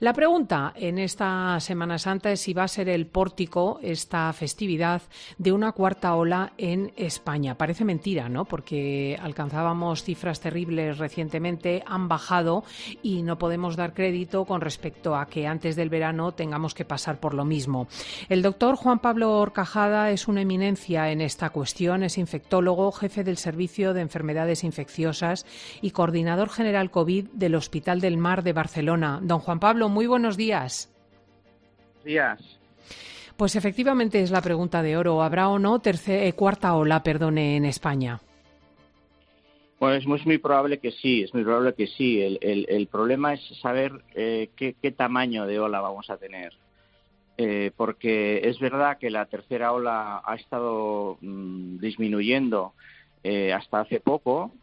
La pregunta en esta Semana Santa es si va a ser el pórtico, esta festividad, de una cuarta ola en España. Parece mentira, ¿no? Porque alcanzábamos cifras terribles recientemente, han bajado y no podemos dar crédito con respecto a que antes del verano tengamos que pasar por lo mismo. El doctor Juan Pablo Horcajada es una eminencia en esta cuestión, es infectólogo, jefe del Servicio de Enfermedades Infecciosas y coordinador general COVID del Hospital del Mar de Barcelona. Don Juan Pablo, muy buenos días. Días. Pues efectivamente es la pregunta de oro. ¿Habrá o no cuarta ola, en España? Bueno, es muy probable que sí, es muy probable que sí. El problema es saber qué tamaño de ola vamos a tener. Porque es verdad que la tercera ola ha estado disminuyendo hasta hace poco,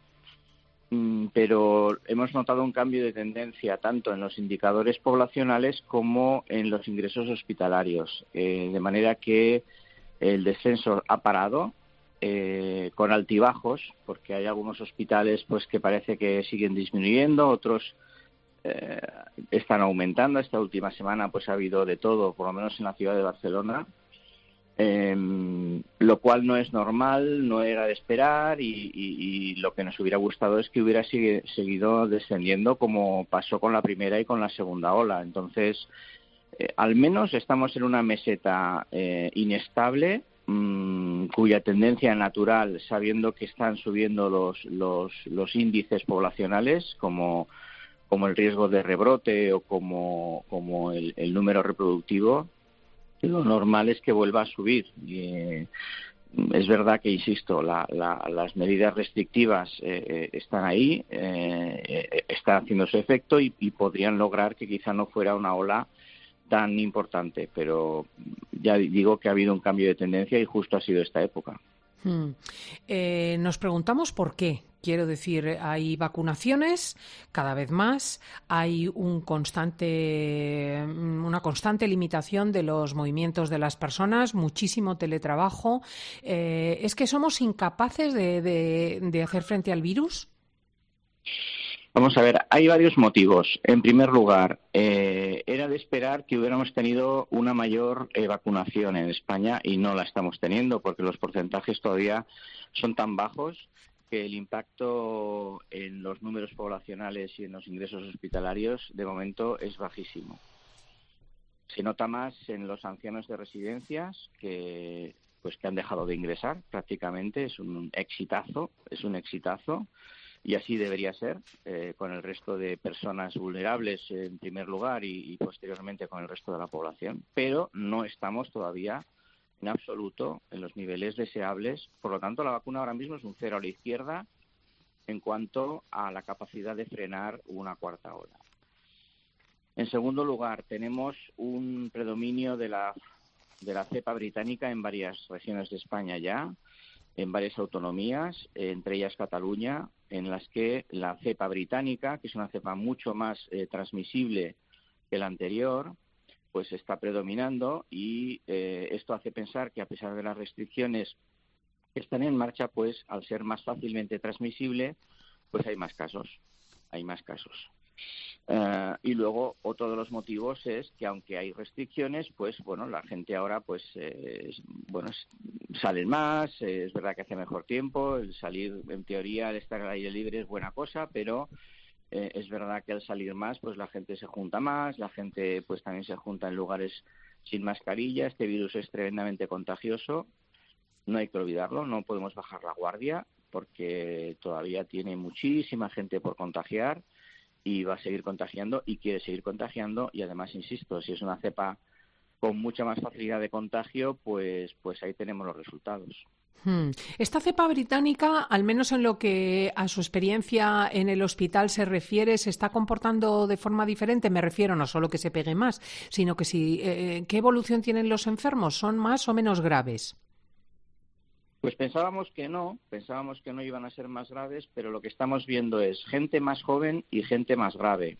pero hemos notado un cambio de tendencia tanto en los indicadores poblacionales como en los ingresos hospitalarios, de manera que el descenso ha parado con altibajos, porque hay algunos hospitales pues que parece que siguen disminuyendo, otros están aumentando. Esta última semana pues ha habido de todo, por lo menos en la ciudad de Barcelona. Lo cual no es normal, no era de esperar y lo que nos hubiera gustado es que hubiera seguido descendiendo como pasó con la primera y con la segunda ola. Entonces, al menos estamos en una meseta inestable, cuya tendencia natural, sabiendo que están subiendo los índices poblacionales como el riesgo de rebrote o como el número reproductivo, lo normal es que vuelva a subir. Es verdad que, insisto, las medidas restrictivas están ahí, están haciendo su efecto y podrían lograr que quizá no fuera una ola tan importante, pero ya digo que ha habido un cambio de tendencia y justo ha sido esta época. Nos preguntamos por qué. Quiero decir, hay vacunaciones cada vez más, hay una constante limitación de los movimientos de las personas, muchísimo teletrabajo. ¿Es que somos incapaces de hacer frente al virus? Vamos a ver, hay varios motivos. En primer lugar, era de esperar que hubiéramos tenido una mayor vacunación en España y no la estamos teniendo porque los porcentajes todavía son tan bajos que el impacto en los números poblacionales y en los ingresos hospitalarios de momento es bajísimo. Se nota más en los ancianos de residencias que han dejado de ingresar prácticamente. Es un exitazo. Y así debería ser, con el resto de personas vulnerables en primer lugar y posteriormente con el resto de la población. Pero no estamos todavía en absoluto en los niveles deseables. Por lo tanto, la vacuna ahora mismo es un cero a la izquierda en cuanto a la capacidad de frenar una cuarta ola. En segundo lugar, tenemos un predominio de la cepa británica en varias regiones de España ya, en varias autonomías, entre ellas Cataluña, en las que la cepa británica, que es una cepa mucho más transmisible que la anterior, pues está predominando y esto hace pensar que a pesar de las restricciones que están en marcha, pues al ser más fácilmente transmisible, pues hay más casos. Y luego otro de los motivos es que aunque hay restricciones, pues bueno, la gente ahora salen más, es verdad que hace mejor tiempo, el salir, en teoría, el estar al aire libre es buena cosa, pero es verdad que al salir más, pues la gente se junta más, la gente pues también se junta en lugares sin mascarilla. Este virus es tremendamente contagioso, no hay que olvidarlo, no podemos bajar la guardia porque todavía tiene muchísima gente por contagiar y va a seguir contagiando y quiere seguir contagiando y además, insisto, si es una cepa con mucha más facilidad de contagio, pues ahí tenemos los resultados. Esta cepa británica, al menos en lo que a su experiencia en el hospital se refiere, ¿se está comportando de forma diferente? Me refiero no solo que se pegue más, sino que ¿qué evolución tienen los enfermos? ¿Son más o menos graves? Pues pensábamos que no iban a ser más graves, pero lo que estamos viendo es gente más joven y gente más grave.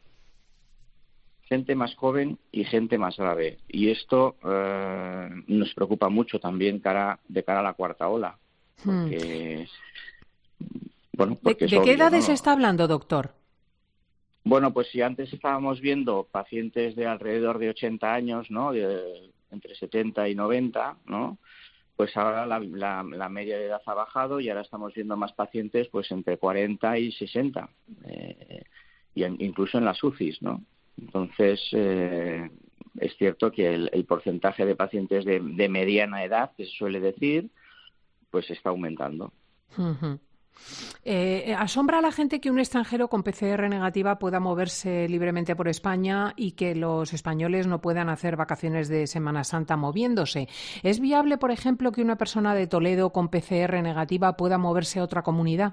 Y esto nos preocupa mucho también de cara a la cuarta ola. Porque, ¿De qué edades se está hablando, doctor? Bueno, pues si antes estábamos viendo pacientes de alrededor de 80 años, ¿no? Entre 70 y 90, ¿no? Pues ahora la media de edad ha bajado y ahora estamos viendo más pacientes pues entre 40 y 60, y incluso en las UCIs, ¿no? Entonces, es cierto que el porcentaje de pacientes de mediana edad, que se suele decir, pues está aumentando. Uh-huh. ¿Asombra a la gente que un extranjero con PCR negativa pueda moverse libremente por España y que los españoles no puedan hacer vacaciones de Semana Santa moviéndose? ¿Es viable, por ejemplo, que una persona de Toledo con PCR negativa pueda moverse a otra comunidad?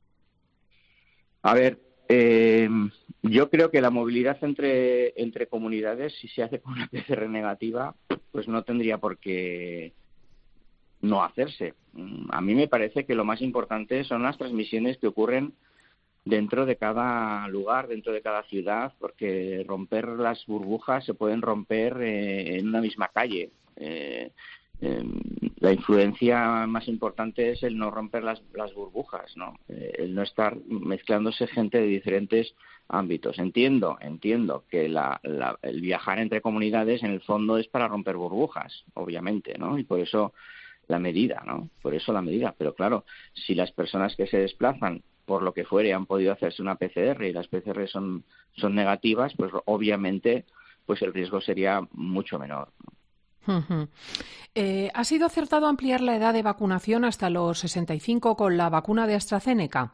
A ver, yo creo que la movilidad entre comunidades, si se hace con una PCR negativa, pues no tendría por qué no hacerse. A mí me parece que lo más importante son las transmisiones que ocurren dentro de cada lugar, dentro de cada ciudad, porque romper las burbujas se pueden romper en una misma calle. La influencia más importante es el no romper las burbujas, ¿no? El no estar mezclándose gente de diferentes ámbitos. Entiendo que el viajar entre comunidades en el fondo es para romper burbujas, obviamente, ¿no? Y por eso la medida, ¿no? Por eso la medida. Pero claro, si las personas que se desplazan por lo que fuere han podido hacerse una PCR y las PCR son negativas, pues obviamente pues el riesgo sería mucho menor, ¿no? Uh-huh. ¿Ha sido acertado ampliar la edad de vacunación hasta los 65 con la vacuna de AstraZeneca?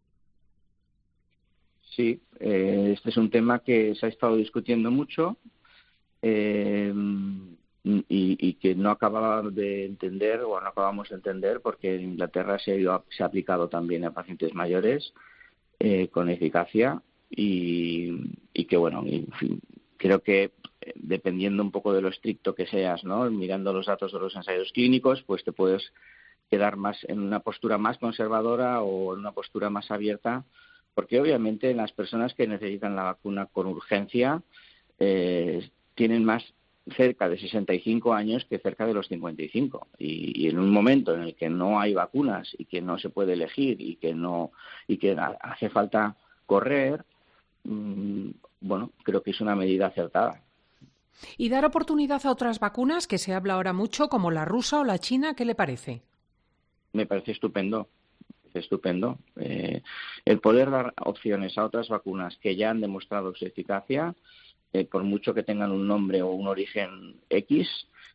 Sí, este es un tema que se ha estado discutiendo mucho y que no acababa de entender o no acabamos de entender, porque en Inglaterra se ha aplicado también a pacientes mayores con eficacia y que, bueno, en fin, creo que dependiendo un poco de lo estricto que seas, ¿no? Mirando los datos de los ensayos clínicos, pues te puedes quedar más en una postura más conservadora o en una postura más abierta, porque obviamente las personas que necesitan la vacuna con urgencia tienen más cerca de 65 años que cerca de los 55, y en un momento en el que no hay vacunas y que no se puede elegir y que hace falta correr, bueno, creo que es una medida acertada. ¿Y dar oportunidad a otras vacunas, que se habla ahora mucho, como la rusa o la china, qué le parece? Me parece estupendo. El poder dar opciones a otras vacunas que ya han demostrado su eficacia, por mucho que tengan un nombre o un origen X,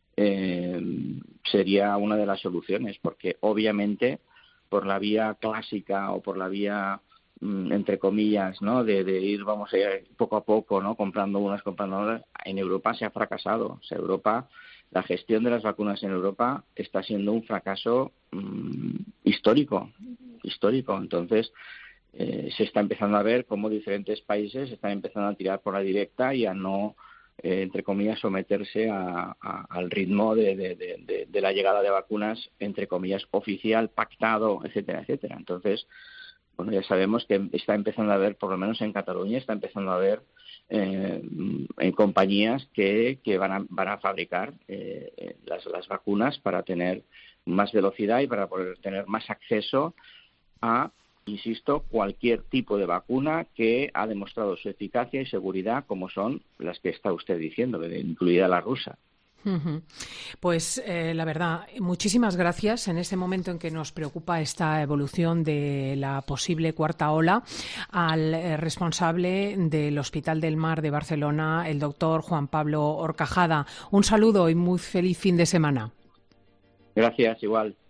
sería una de las soluciones, porque obviamente por la vía clásica o por la vía entre comillas, ¿no? De ir, vamos a ir poco a poco, ¿no? Comprando unas, comprando otras. En Europa se ha fracasado. O sea, la gestión de las vacunas en Europa está siendo un fracaso histórico. Entonces, se está empezando a ver cómo diferentes países están empezando a tirar por la directa y a no, entre comillas, someterse al ritmo de la llegada de vacunas, entre comillas, oficial, pactado, etcétera, etcétera. Entonces, bueno, ya sabemos que está empezando a haber, por lo menos en Cataluña, está empezando a haber en compañías que van a fabricar las vacunas para tener más velocidad y para poder tener más acceso a, insisto, cualquier tipo de vacuna que ha demostrado su eficacia y seguridad, como son las que está usted diciendo, incluida la rusa. Uh-huh. Pues la verdad, muchísimas gracias. En este momento en que nos preocupa esta evolución de la posible cuarta ola, al responsable del Hospital del Mar de Barcelona, el doctor Juan Pablo Horcajada. Un saludo y muy feliz fin de semana. Gracias, igual.